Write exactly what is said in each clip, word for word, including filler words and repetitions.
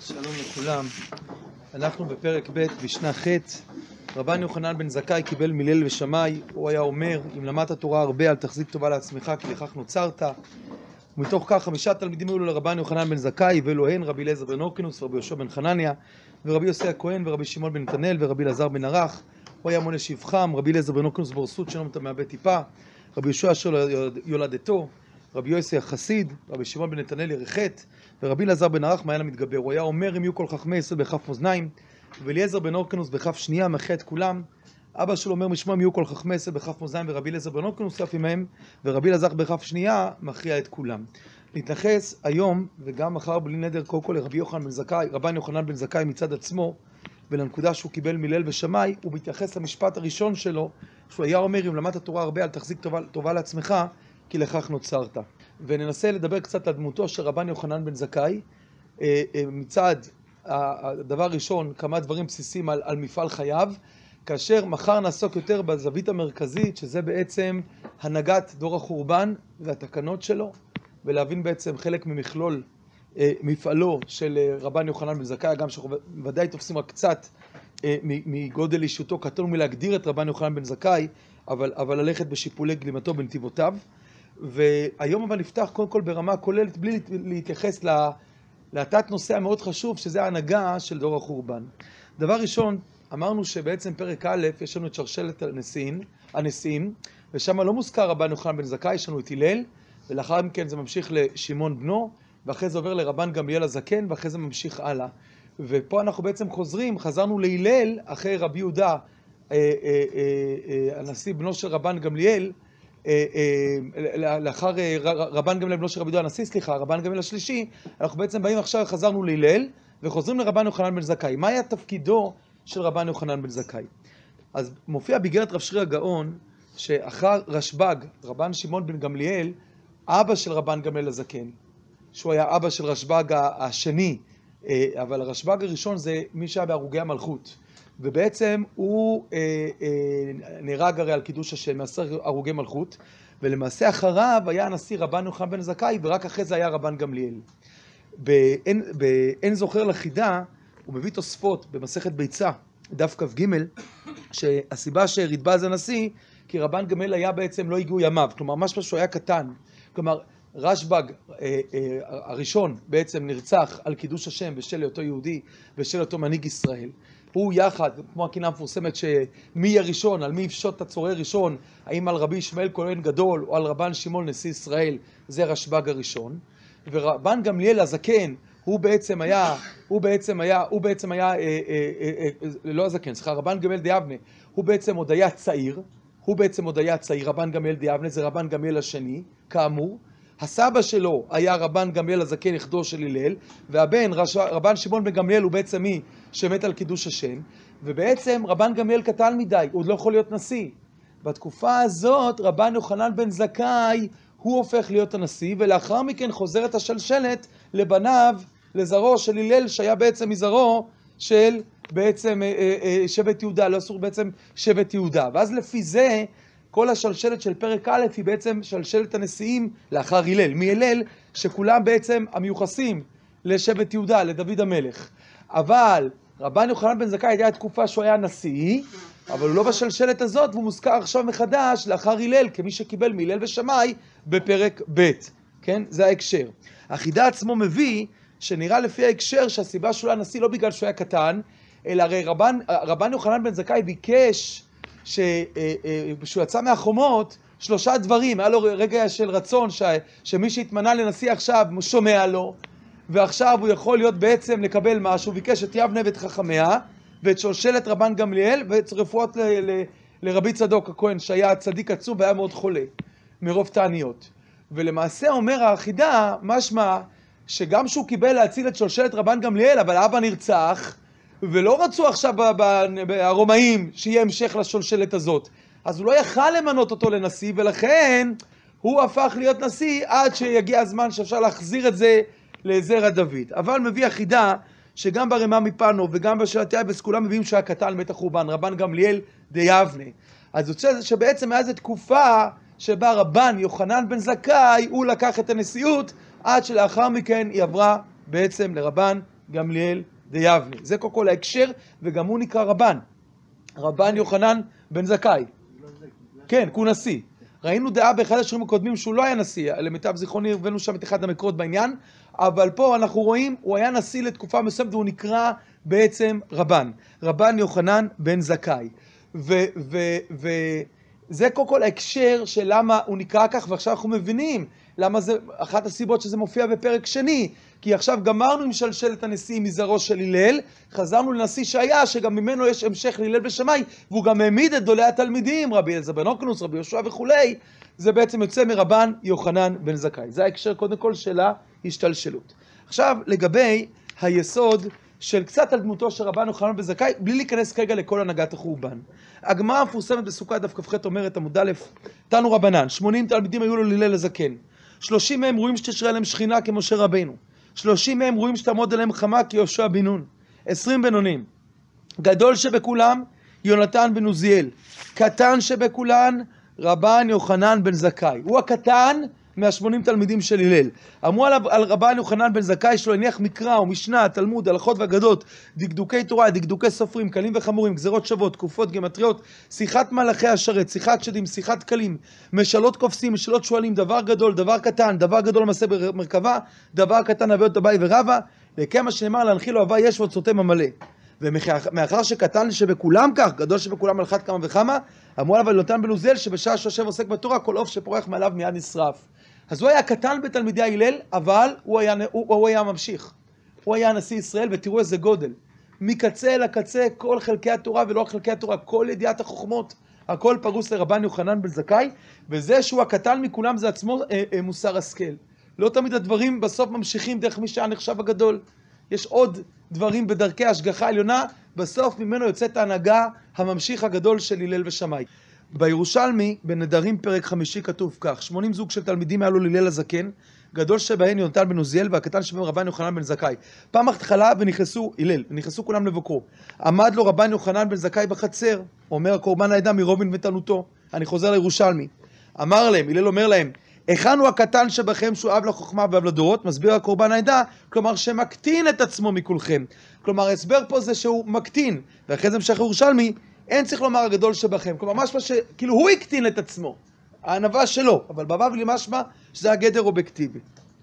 שלום לכולם. אנחנו בפרק ב' בשנה ח'. רבן יוחנן בן זכאי קיבל מליל ושמאי. הוא היה אומר, אם למדת תורה הרבה אל תחזיק טובה לעצמך כי לכך נוצרת. ומתוך כך חמישה תלמידים היו לו לרבן יוחנן בן זכאי, ואלו הן רבי אליעזר בן הורקנוס ורבי יהושע בן חנניה ורבי יוסי הכהן ורבי שמעון בן נתנאל ורבי אלעזר בן ערך. הוא היה מונה שבחם. רבי אליעזר בן הורקנוס בורסות שלום אתה מאבד טיפה, רבי יהושע אשר יולדתו, רבי יוסי החסיד, רבי שמעון בן נתנאל ירחת, ורבי אלעזר בן ערך מעיין המתגבר. הוא היה אומר, אם יהיו כל חכמי ישראל בכף מאזניים, ואליעזר בן הורקנוס בכף שנייה מחה את כולם. אבא שלו אומר משמע, אם יהיו כל חכמי ישראל בכף מאזניים, ורבי אלעזר בן הורקנוס אף עמהם, ורבי אלעזר בכף שנייה מכריע את כולם. נתייחס היום וגם מחר בלי נדר קודם כל לרבי יוחנן בן זכאי, רבן יוחנן בן זכאי מצד עצמו, ולנקודה שהוא קיבל מליל ושמאי. הוא מתייחס למשפט הראשון שלו, שהוא היה אומר, אם למדת תורה הרבה אל תחזיק טובה, טובה לעצמך כי לכך נוצרת. וננסה לדבר קצת על דמותו של רבן יוחנן בן זכאי. מצד הדבר הראשון, כמה דברים בסיסיים על, על מפעל חייו, כאשר מחר נעסוק יותר בזווית המרכזית, שזה בעצם הנהגת דור החורבן והתקנות שלו, ולהבין בעצם חלק ממכלול מפעלו של רבן יוחנן בן זכאי, גם שאנחנו ודאי תופסים רק קצת מגודל אישיותו, קטנו מלהגדיר את רבן יוחנן בן זכאי, אבל, אבל ללכת בשיפולי גלימתו בנתיבותיו. והיום אבל נפתח קודם כל ברמה כוללת, בלי להתייחס לתת נושא המאוד חשוב, שזה ההנהגה של דור החורבן. דבר ראשון, אמרנו שבעצם פרק א', יש לנו את שרשרת הנשיאים, הנשיאים, ושם לא מוזכר רבן יוחנן בן זכאי, יש לנו את הלל, ולאחר מכן זה ממשיך לשמעון בנו, ואחרי זה עובר לרבן גמליאל הזקן, ואחרי זה ממשיך הלאה. ופה אנחנו בעצם חוזרים, חזרנו להלל אחרי רבי יהודה, הנשיא בנו של רבן גמליאל, לאחר רבן גמליאל בנו של רבי יהודה הנשיא, סליחה, רבן גמליאל השלישי, אנחנו בעצם באים עכשיו, חזרנו להלל, וחוזרים לרבן יוחנן בן זכאי. מה היה תפקידו של רבן יוחנן בן זכאי? אז מופיע באיגרת רב שרי הגאון, שאחר רשב"ג, רבן שמעון בן גמליאל, אבא של רבן גמליאל הזקן, שהוא היה אבא של רשב"ג השני, אבל הרשב"ג הראשון זה מי שהיה בהרוגי המלכות, ובעצם הוא אה, אה, נהרג הרי על קידוש השם, מעשר הרוגי מלכות, ולמעשה אחריו היה הנשיא רבן יוחנן בן זכאי, ורק אחרי זה היה רבן גמליאל. באין, באין זוכר לחידה, הוא מביא תוספות במסכת ביצה, דף כ"ג, שהסיבה שרדב"ז הנשיא, כי רבן גמליאל היה בעצם לא הגיעו ימיו, כלומר משהו שהוא היה קטן, כלומר רשב"ג אה, אה, הראשון בעצם נרצח על קידוש השם בשל אותו יהודי ושל אותו מנהיג ישראל. הוא יחד, כמו הקינה המפורסמת שמי יהיה ראשון, על מי יפשוט את הצורר ראשון, האם על רבי ישמעאל כהן גדול או על רבן שמעון נשיא ישראל, זה רשב"ג הראשון. ורבן גמליאל הזקן, הוא בעצם היה, הוא בעצם היה, הוא בעצם היה, אה, אה, אה, אה, לא הזקן, סליחה, רבן גמליאל דיאבנה, הוא בעצם עוד היה צעיר, הוא בעצם עוד היה צעיר, רבן גמליאל דיאבנה, זה רבן גמליאל השני, כאמור. הסבא שלו היה רבן גמליאל הזקן נכדו של הלל, והבן רבן שמעון בן גמליאל הוא בעצם מי שמת על קידוש השם, ובעצם רבן גמליאל קטן מדי, הוא עוד לא יכול להיות נשיא. בתקופה הזאת רבן יוחנן בן זכאי הוא הופך להיות הנשיא, ולאחר מכן חוזרת השלשלת לבניו, לזרעו של הלל שהיה בעצם מזרעו של בעצם שבט יהודה, לא אסור בעצם שבט יהודה. ואז לפי זה כל השלשלת של פרק א' היא בעצם שלשלת הנשיאים לאחר הלל, מהלל שכולם בעצם המיוחסים לשבט יהודה, לדוד המלך. אבל רבן יוחנן בן זכאי הייתה תקופה שהוא היה נשיא, אבל הוא לא בשלשלת הזאת, והוא מוזכר עכשיו מחדש לאחר הלל, כמי שקיבל מהלל ושמאי בפרק ב'. כן? זה ההקשר. החידה עצמו מביא שנראה לפי ההקשר שהסיבה שהוא היה נשיא לא בגלל שהוא היה קטן, אלא הרי רבן, רבן יוחנן בן זכאי ביקש שהוא יצא מהחומות שלושה דברים. היה לו רגע של רצון ש... שמי שהתמנה לנשיא עכשיו שומע לו, ועכשיו הוא יכול להיות בעצם לקבל משהו. ביקש את יבנה ואת חכמיה ואת שושלת רבן גמליאל ואת רפואות ל... ל... לרבי צדוק הכהן שהיה צדיק עצום והיה מאוד חולה מרוב תעניות. ולמעשה אומר האחידה משמע שגם שהוא קיבל להציל את שושלת רבן גמליאל, אבל אבא נרצח ולא רצו עכשיו הרומאים שיהיה המשך לשולשלת הזאת, אז הוא לא יכל למנות אותו לנשיא, ולכן הוא הפך להיות נשיא עד שיגיע הזמן שאפשר להחזיר את זה לזרע דוד. אבל מביא החידה שגם ברמה מפנו וגם בשאלת יבס כולם מביאים שהיה קטן מת החורבן, רבן גמליאל דיאבנה. אז יוצא שבעצם היה זו תקופה שבה רבן יוחנן בן זכאי הוא לקח את הנשיאות, עד שלאחר מכן היא עברה בעצם לרבן גמליאל דיבני. זה כל כל ההקשר, וגם הוא נקרא רבן. רבן יוחנן בן זכאי. כן, הוא נשיא. ראינו דעה באחד השיעורים הקודמים שהוא לא היה נשיא, למיטב זיכרוני הבאנו שם את אחד המקורות בעניין, אבל פה אנחנו רואים, הוא היה נשיא לתקופה מסוימת והוא נקרא בעצם רבן. רבן יוחנן בן זכאי. וזה כל כל ההקשר של למה הוא נקרא כך, ועכשיו אנחנו מבינים למה זה, אחת הסיבות שזה מופיע בפרק שני, כי עכשיו גמרנו עם שלשלת הנשיאים מזרעו של הלל, חזרנו לנשיא שהיה, שגם ממנו יש המשך להלל ושמאי, והוא גם העמיד את גדולי התלמידים, רבי אליעזר בן הורקנוס, רבי יהושע וכולי, זה בעצם יוצא מרבן יוחנן בן זכאי. זה ההקשר קודם כל של ההשתלשלות. עכשיו לגבי היסוד של קצת על דמותו של רבן יוחנן בן זכאי, בלי להיכנס כרגע לכל הנהגת החורבן. הגמרא המפורסמת בסוכה דף כ"ח אומרת עמוד א', תנו רבנן, שמונים תלמידים היו לו להלל לזקן, שלושים מהם רואים שתשרה עליהם שכינה כמשה רבינו, שלושים מהם רואים שתעמוד עליהם חמה כיהושע בן נון, עשרים בינונים, גדול שבכולם יונתן בן עוזיאל, קטן שבכולן רבן יוחנן בן זכאי. הוא הקטן מהשמונים תלמידים של הלל. אמרו עליו על רבן יוחנן בן זכאי שלו הניח מקרא ומשנה, תלמוד, הלכות ואגדות, דקדוקי תורה, דקדוקי סופרים, קלים וחמורים, גזרות שוות, תקופות, גימטריות, שיחת מלאכי השרת, שיחת שדים, שיחת קלים, משאלות קופסים, משאלות שואלים, דבר גדול, דבר קטן, דבר גדול מעשה במרכבה, דבר קטן הביא אותו אביי ורבא, וכמה שנאמר להנחיל לו הווי יש ועוד סותם המלא. ומאחר שקטן שבכולם כך, גדול שבכולם על אחת כמה וכמה, אמרו עליו על יונתן בן עוזיאל שבשעה שיושב עוסק בתורה, כל עוף שפורח מעליו מיד נשרף. אז הוא היה קטן בתלמידי הלל, אבל הוא היה, הוא, הוא היה ממשיך. הוא היה נשיא ישראל, ותראו איזה גודל. מקצה אל הקצה, כל חלקי התורה ולא חלקי התורה, כל ידיעת החוכמות, הכל פרוס לרבן יוחנן בן זכאי, וזה שהוא הקטן מכולם זה עצמו אה, אה, מוסר השכל. לא תמיד הדברים בסוף ממשיכים דרך מי שהיה נחשב הגדול. יש עוד דברים בדרכי השגחה עליונה, בסוף ממנו יוצאת ההנהגה הממשיך הגדול של הלל ושמאי. בירושלמי, בנדרים פרק חמישי כתוב כך, שמונים זוג של תלמידים היה לו להלל הזקן, גדול שבהן יונתן בן עוזיאל והקטן שבהם רבן יוחנן בן זכאי. פעם התחלה ונכנסו, הלל, ונכנסו כולם לבוקרו. עמד לו רבן יוחנן בן זכאי בחצר, אומר הקורבן העדה מרוב נתנותו. אני חוזר לירושלמי. אמר להם, הלל אומר להם, היכן הוא הקטן שבכם שהוא אב לחוכמה ואב לדורות? מסביר הקורבן העדה, כלומר שמקטין את עצמו מכולכם. כלומר, ההסבר פה זה שהוא מקטין, ואחרי זה המשך ירושלמי, אין צריך לומר הגדול שבכם. כלומר, משמע שכאילו הוא הקטין את עצמו, הענווה שלו, אבל בבבלי משמע שזה הגדר אובייקטיבי.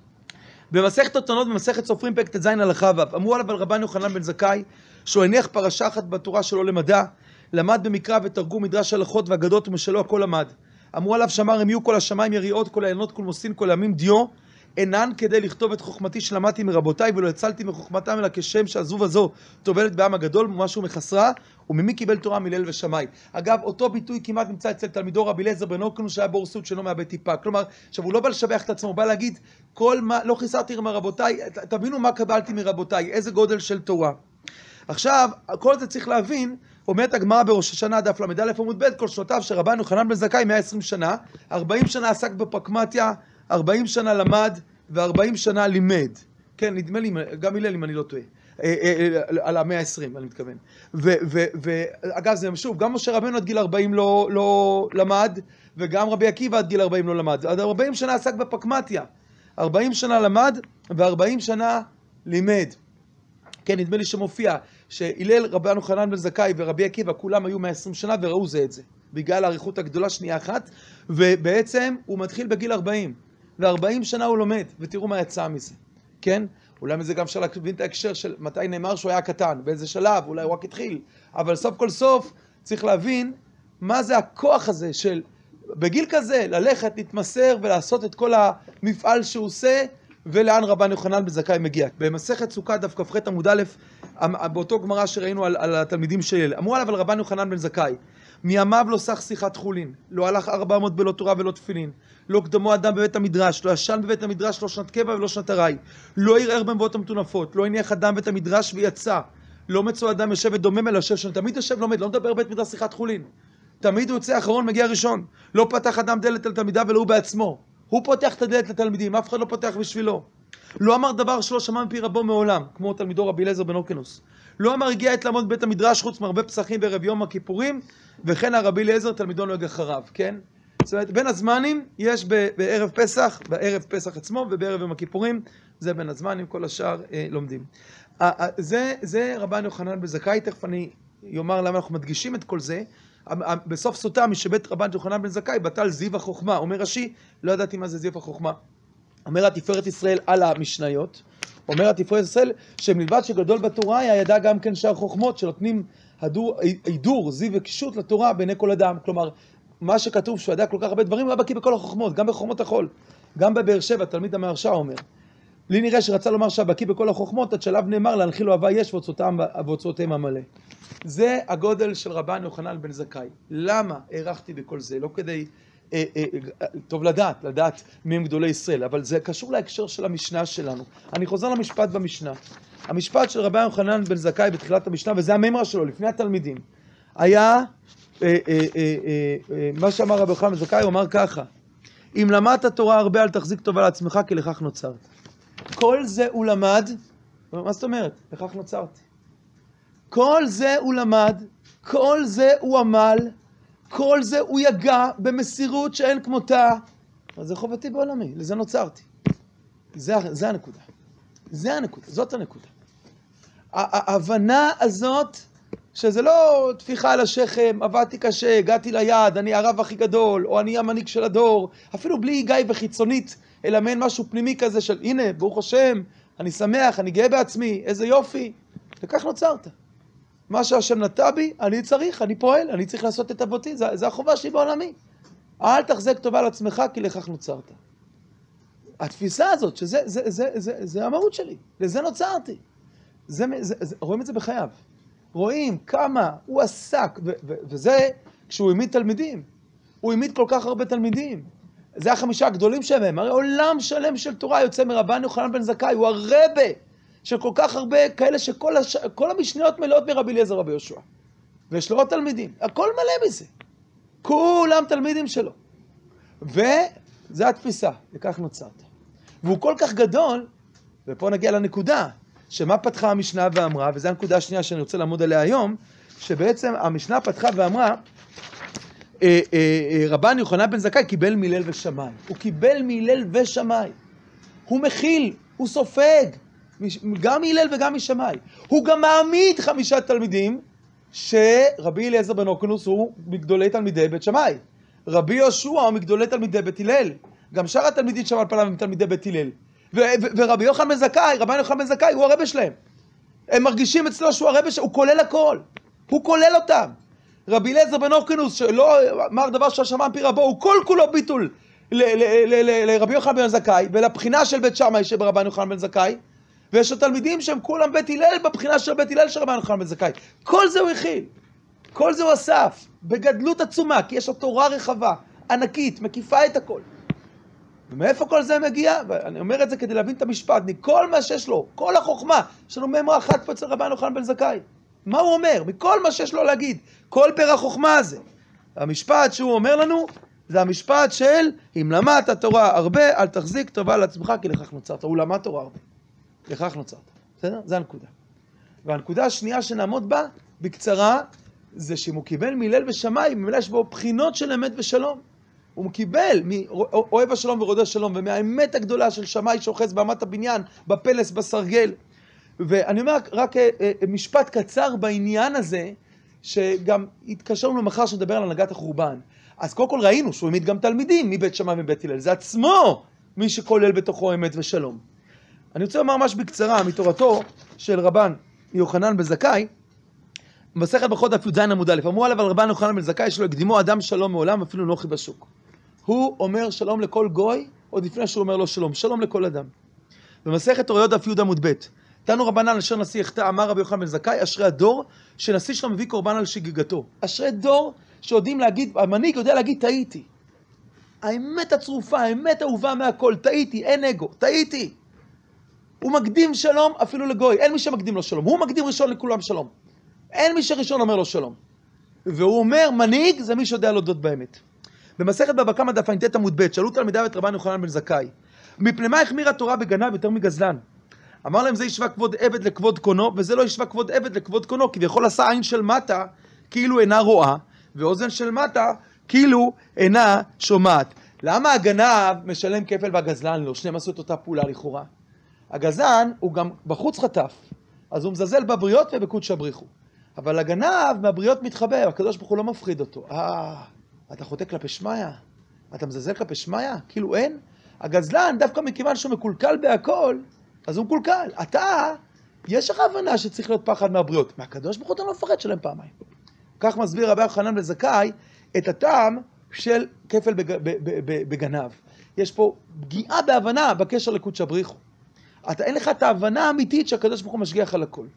במסכת אותנות, במסכת סופרים פרק ט"ז הלכה ו', אמרו עליו על רבן יוחנן בן זכאי, שהוא הניח פרשה אחת בתורה שלו למדע, למד במקרא ותרגום מדרש הלכות ואגדות ומשלו הכל למד. אמרו עליו שמר הם יהיו כל השמיים יריעות, כל העיינות, כל מוסין, כל הימים דיו, אינן כדי לכתוב את חוכמתי שלמדתי מרבותיי ולא הצלתי מחוכמתם אלא כשם שהזוב הזו טובלת בעם הגדול ומשהו מחסרה, וממי קיבל תורה מלל ושמאי. אגב, אותו ביטוי כמעט נמצא אצל תלמידו רבי אליעזר בן הורקנוס שהיה בור סוד שלא מאבד טיפה. כלומר, עכשיו הוא לא בא לשבח את עצמו, הוא בא להגיד, כל מה, לא חיסרתי מרבותיי, תבינו מה קבלתי מרבותיי, איזה גודל של תורה. עכשיו, כל זה צריך להבין, אומרת הגמרא בראש השנה דף ל"א עמוד ב', כל שנותיו של רבן יוחנן בן זכאי מאה ועשרים שנה, ארבעים שנה עסק בפרקמטיה, ארבעים שנה למד ו-ארבעים שנה לימד. כן, נדמה לי, גם הלל אם אני לא טועה. על המאה העשרים, אני מתכוון. ואגב, זה שוב, גם משה רבנו עד גיל ארבעים לא, לא למד, וגם רבי עקיבא עד גיל ארבעים לא למד. עד ארבעים שנה עסק בפרקמטיה. ארבעים שנה למד ו-ארבעים שנה לימד. כן, נדמה לי שמופיע שהלל רבן יוחנן בן זכאי ורבי עקיבא כולם היו מאה ועשרים שנה וראו זה את זה. בגלל האריכות הגדולה שנייה אחת, ובעצם הוא מתחיל בגיל ארבעים. ו-ארבעים שנה הוא לומד, ותראו מה יצא מזה. כן? אולי מזה גם אפשר להבין את ההקשר של מתי נאמר שהוא היה קטן, באיזה שלב, אולי הוא רק התחיל. אבל סוף כל סוף צריך להבין מה זה הכוח הזה של בגיל כזה ללכת, להתמסר ולעשות את כל המפעל שהוא עושה, ולאן רבן יוחנן בן זכאי מגיע. במסכת סוכה דף כ"ח עמוד א', באותו גמרא שראינו על, על התלמידים של אמרו עליו על רבן יוחנן בן זכאי, מימיו לא סך שיחת חולין, לא הלך ארבע מאות בלא תורה ולא תפילין, לא קדמו אדם בבית המדרש, לא ישן בבית המדרש לא שנת קבע ולא שנת ארעי, לא ערער במבואות המטונפות, לא הניח אדם בבית המדרש ויצא, לא מצוא אדם יושב ודומם אלא יושב שם, תמיד יושב לומד, לא מדבר בבית מדרש שיחת חולין, תמיד הוא יוצא אחרון מגיע ראשון, לא פתח אדם דלת על תלמידיו ולא הוא בעצמו, הוא פותח את הדלת לתלמידים, אף אחד לא פותח בשבילו. לא אמר דבר שלא שמע מפי רבו מעולם, כמו תלמידו רבי אליעזר בן הורקנוס. לא אמר הגיע עת לעמוד בבית המדרש חוץ מהרבה פסחים בערב יום הכיפורים, וכן הרבי אליעזר תלמידו נוהג אחריו, כן? זאת אומרת, בין הזמנים יש בערב פסח, בערב פסח עצמו ובערב יום הכיפורים, זה בין הזמנים, כל השאר אה, לומדים. זה, זה רבן יוחנן בן זכאי, תכף אני אומר למה אנחנו מדגישים את כל זה. בסוף סוטה משבית רבן יוחנן בן זכאי, בטל זיו החוכמה. אומר רש"י, לא ידעתי מה זה זיו החוכמה. אומר התפארת ישראל על המשניות, אומר התפארת ישראל שמלבד שגדול בתורה היה ידע גם כן שאר חוכמות שנותנים הידור, זיו וקישוט לתורה בעיני כל אדם. כלומר, מה שכתוב שהוא ידע כל כך הרבה דברים, הוא היה בקיא בכל החוכמות, גם בחוכמות החול. גם בבאר שבע, תלמיד המהרש"א אומר. לי נראה שרצה לומר שהבקיא בכל החוכמות, עד שלב נאמר להנחיל לו אהבה יש ואוצרותיהם המלא. זה הגודל של רבן יוחנן בן זכאי. למה הערכתי בכל זה? לא כדי, אה, אה, אה, טוב לדעת, לדעת מי הם גדולי ישראל, אבל זה קשור להקשר של המשנה שלנו. אני חוזר למשפט במשנה. המשפט של רבן יוחנן בן זכאי בתחילת המשנה, וזה הממרה שלו לפני התלמידים, היה, אה, אה, אה, אה, אה, מה שאמר רבן יוחנן בן זכאי, הוא אמר ככה, אם למדת תורה הרבה, אל תחזיק טובה לעצמך, כי לכך נוצרת. כל זה הוא למד, מה זאת אומרת? לכך נוצרתי. כל זה הוא למד, כל זה הוא עמל, כל זה הוא יגע במסירות שאין כמותה. אז זה חובתי בעולמי, לזה נוצרתי. זה, זה הנקודה. זה הנקודה, זאת הנקודה. ההבנה הזאת, שזה לא תפיחה על השכם, עבדתי קשה, הגעתי ליד, אני הרב הכי גדול, או אני המנהיג של הדור, אפילו בלי היגעי בחיצונית, אלא מעין משהו פנימי כזה של, הנה, ברוך השם, אני שמח, אני גאה בעצמי, איזה יופי. וכך נוצרת. מה שהשם נטע בי, אני צריך, אני פועל, אני צריך לעשות את אבותי, זה, זה החובה שלי בעולמי. אל תחזק טובה על עצמך, כי לכך נוצרת. התפיסה הזאת, שזה זה, זה, זה, זה, זה המהות שלי, לזה נוצרתי. זה, זה, זה, רואים את זה בחייו. רואים כמה הוא עסק, ו, ו, וזה כשהוא העמיד תלמידים. הוא העמיד כל כך הרבה תלמידים. זה החמישה הגדולים שלהם. הרי עולם שלם של תורה יוצא מרבן יוחנן בן זכאי, הוא הרבה של כל כך הרבה כאלה שכל הש... כל המשניות מלאות מרבי אליעזר רבי יהושע. ויש לו עוד תלמידים. הכל מלא מזה. כולם תלמידים שלו. וזה התפיסה, וכך נוצרת. והוא כל כך גדול, ופה נגיע לנקודה, שמה פתחה המשנה ואמרה, וזו הנקודה השנייה שאני רוצה לעמוד עליה היום, שבעצם המשנה פתחה ואמרה, אה, אה, רבן יוחנן בן זכאי קיבל מילל ושמיים. הוא קיבל מילל ושמיים. הוא מכיל, הוא סופג, גם מילל וגם משמיים. הוא גם מעמיד חמישה תלמידים, שרבי אליעזר בן הורקנוס הוא מגדולי תלמידי בית שמאי. רבי יהושע הוא מגדולי תלמידי בית הלל. גם שאר התלמידים שם על פניו הם תלמידי בית הלל. ו- ו- ורבי יוחנן בן זכאי, רבן יוחנן בן זכאי, הוא הרבה שלהם. הם מרגישים אצלו שהוא הרבה שלהם, הוא כולל הכל. הוא כולל אותם. רבי אליעזר בן הורקנוס, שלא אמר דבר שהשמיים פי רבו, הוא כל כולו ביטול לרבי יוחנן בן זכאי, ולבחינה של בית שמאי שברבן יוחנן בן זכאי, ויש לו תלמידים שהם כולם בית הלל בבחינה של בית הלל של רבן יוחנן בן זכאי. כל זה הוא הכיל. כל זה הוא אסף. בגדלות עצומה, כי יש לו תורה רחבה, ענקית, מקיפה את הכל. ומאיפה כל זה מגיע? ואני אומר את זה כדי להבין את המשפט. מכל מה שיש לו, כל החוכמה, יש לנו ממרה אחת פה אצל רבן יוחנן בן זכאי. מה הוא אומר? מכל מה שיש לו להגיד. כל פר החוכמה הזה. המשפט שהוא אומר לנו, זה המשפט של, אם למדת התורה הרבה, אל תחזיק טובה לעצמך, כי לכך נוצרת. הוא למד תורה הרבה. לכך נוצרת. בסדר? זה הנקודה. והנקודה השנייה שנעמוד בה, בקצרה, זה שאם הוא קיבל מילל ושמיים, ממילא יש בו בחינות של אמת ושלום. הוא קיבל מאוהב השלום ורודה שלום, ומהאמת הגדולה של שמאי שאוחז באמת הבניין, בפלס, בסרגל. ואני אומר רק משפט קצר בעניין הזה, שגם התקשרנו מחר שנדבר על הנהגת החורבן. אז קודם כל ראינו שהוא העמיד גם תלמידים מבית שמאי ומבית הלל. זה עצמו מי שכולל בתוכו אמת ושלום. אני רוצה לומר ממש בקצרה מתורתו של רבן יוחנן בן זכאי, במסכת ברכות דף י"ז עמוד א', אמרו עליו על רבן יוחנן בן זכאי שלא הקדימו אדם שלום מעולם, אפילו נוחי בשוק. הוא אומר שלום לכל גוי, עוד לפני שהוא אומר לו שלום, שלום לכל אדם. במסכת אוריות דף י' עמוד ב', תנו רבנן אשר נשיא יחטא, אמר רבי יוחנן בן זכאי, אשרי הדור שנשיא שלו מביא קורבן על שגיגתו. אשרי דור שיודעים להגיד, המנהיג יודע להגיד טעיתי. האמת הצרופה, האמת האהובה מהכל, טעיתי, אין אגו, טעיתי. הוא מקדים שלום אפילו לגוי, אין מי שמקדים לו שלום, הוא מקדים ראשון לכולם שלום. אין מי שראשון אומר לו שלום. והוא אומר, מנהיג זה מי שיודע להודות באמת. במסכת בבא קמא דף ע"ט עמוד ב', שאלו תלמידיו את רבן יוחנן בן זכאי, מפני מה החמירה התורה בגנב יותר מגזלן? אמר להם, זה ישווה כבוד עבד לכבוד קונו, וזה לא ישווה כבוד עבד לכבוד קונו, כביכול עשה עין של מטה כאילו אינה רואה, ואוזן של מטה כאילו אינה שומעת. למה הגנב משלם כפל והגזלן לא? שניהם עשו את אותה פעולה לכאורה. הגזלן הוא גם בחוץ חטף, אז הוא מזלזל בבריות ובקודשא בריך הוא. אבל הגנב מהבריות מתחבא, הקדוש ברוך הוא לא מפחיד אותו. אה, אתה חוטא כלפי שמיא? אתה מזלזל כלפי שמיא? כאילו אין? הגזלן, דווקא מכיוון שהוא מקולקל בהכל, אז הוא מקולקל. אתה, יש לך הבנה שצריך להיות פחד מהבריות. מהקדוש ברוך הוא אתה לא מפחד שלהם פעמיים. כך מסביר רבי יוחנן בן זכאי את הטעם של כפל בג... בגנב. יש פה פגיעה בהבנה בקשר לקודשא בריך הוא. אתה אין לך את ההבנה האמיתית שהקדוש ברוך הוא משגיח על הכל.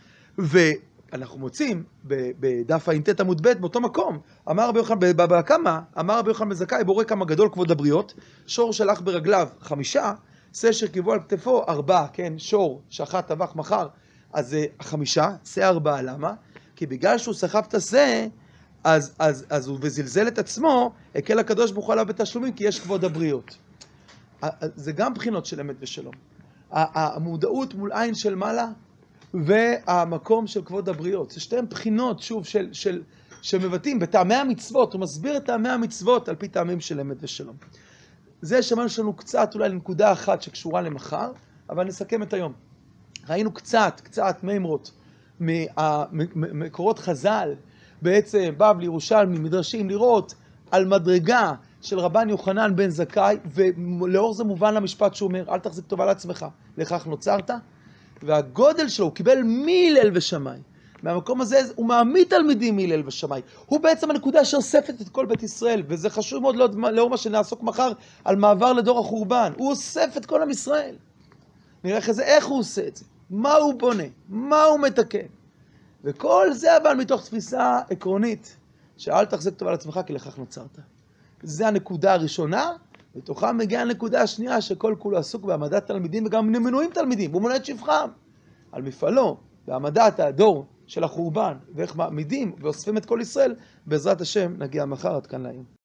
ואנחנו מוצאים בדף ע"ט עמוד ב' באותו מקום, אמר רבי יוחנן בבבא קמא, אמר רבי יוחנן בן זכאי, בורא כמה גדול כבוד הבריות, שור שלח ברגליו חמישה, שא שרכבו על כתפו ארבעה, כן, שור שחט טבח מחר, אז זה חמישה, שא ארבעה, למה? כי בגלל שהוא סחב את השא, אז, אז, אז הוא וזלזל את עצמו, הקל הקדוש ברוך הוא עליו בתשלומים, כי יש כבוד הבריות. זה גם בחינות של אמת ושלום. המודעות מול עין של מעלה, והמקום של כבוד הבריות. זה שתיהן בחינות, שוב, של, של, שמבטאים בטעמי המצוות. הוא מסביר את טעמי המצוות על פי טעמים של אמת ושלום. זה שמענו שלנו קצת אולי לנקודה אחת שקשורה למחר, אבל נסכם את היום. ראינו קצת, קצת מימרות, ממקורות חז"ל, בעצם בבלי, ירושלמי, מדרשים, לראות על מדרגה של רבן יוחנן בן זכאי, ולאור זה מובן למשפט שהוא אומר, אל תחזיק טובה לעצמך, לכך נוצרת. והגודל שלו, הוא קיבל מהלל ושמאי. מהמקום הזה הוא מעמיד תלמידים מהלל ושמאי. הוא בעצם הנקודה שאוספת את כל בית ישראל, וזה חשוב מאוד לאור מה שנעסוק מחר על מעבר לדור החורבן. הוא אוסף את כל עם ישראל. נראה אחרי זה איך הוא עושה את זה, מה הוא בונה, מה הוא מתקן. וכל זה אבל מתוך תפיסה עקרונית, שאל תחזיק טובה לעצמך כי לכך נוצרת. זה הנקודה הראשונה, בתוכה מגיעה הנקודה השנייה שכל כולו עסוק בהעמדת תלמידים וגם מנויים תלמידים, הוא מונה את שבחם על מפעלו, בהעמדת הדור של החורבן ואיך מעמידים ואוספים את כל ישראל. בעזרת השם נגיע מחר עד כאן להיום.